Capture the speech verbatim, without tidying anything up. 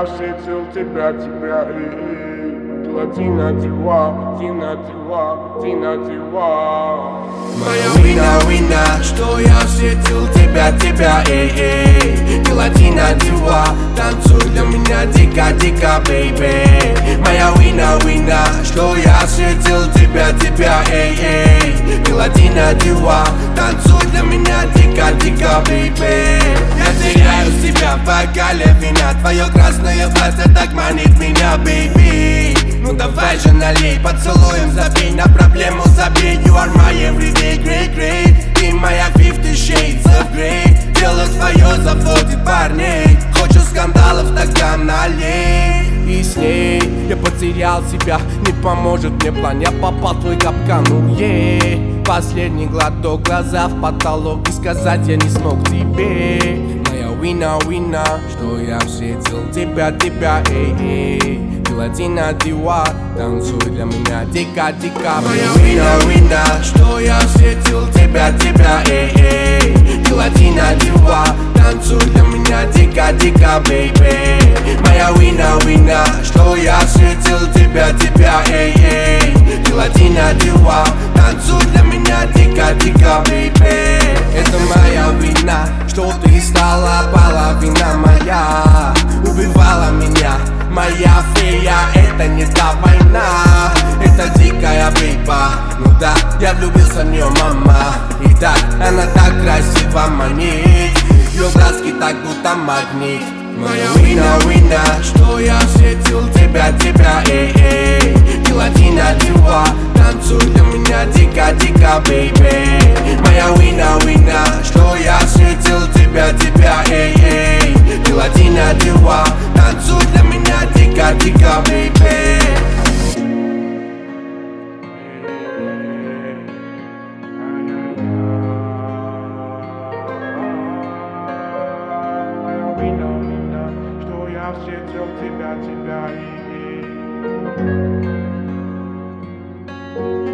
я встретил тебя, тебя, эй, эй. Дина дива, Дина дива, Дина дива. Моя вина, вина, что я встретил тебя, тебя, эй, эй. Дина дива, танцуй для меня дико, дико, бейби. Моя вина, вина, что я встретил тебя, тебя, эй, эй. Дина дива, танцуй для меня дико, дико, бейби. Я теряю себя в бокале вина. Твое красное платье так манит меня, бейби. Ну давай же налей, поцелуем забей. На проблему забей. You are my everyday, great, great. Ты моя fifty shades of grey. Дело твое заводит парней. Хочешь скандалов, тогда налей. И с ней я потерял себя. Не поможет мне план, я попал в твой капкан, ну ей. Последний глоток, глаза в потолок. И сказать я не смог тебе. Моя вина, вина, что я встретил тебя, тебя, эй, эй. Дина дива, танцуй для меня дико, дико. Моя вина, вина, что я встретил тебя, тебя, эй, эй. Дина дива, танцуй для меня дико, дико, бейби. Моя вина, вина, что я встретил тебя, тебя, эй, эй. Дина дива, танцуй для меня дико, дико, бейби. Это моя вина, что ты стала половина моя. Убивала меня моя фея, это не та война, это дикая бейба. Ну да, я влюбился в нее, мама. И так, она так красиво манит. Ее глазки так будто магнит. Моя вина, вина, что я встретил тебя, тебя, эй, эй. Дина дива, танцуй для меня дико, дико, бейби. Моя вина, вина, что я встретил тебя, тебя, эй, эй. Дина дива, танцуй для меня дико, дико, бейби. Что я встретил тебя, тебя, эй, эй.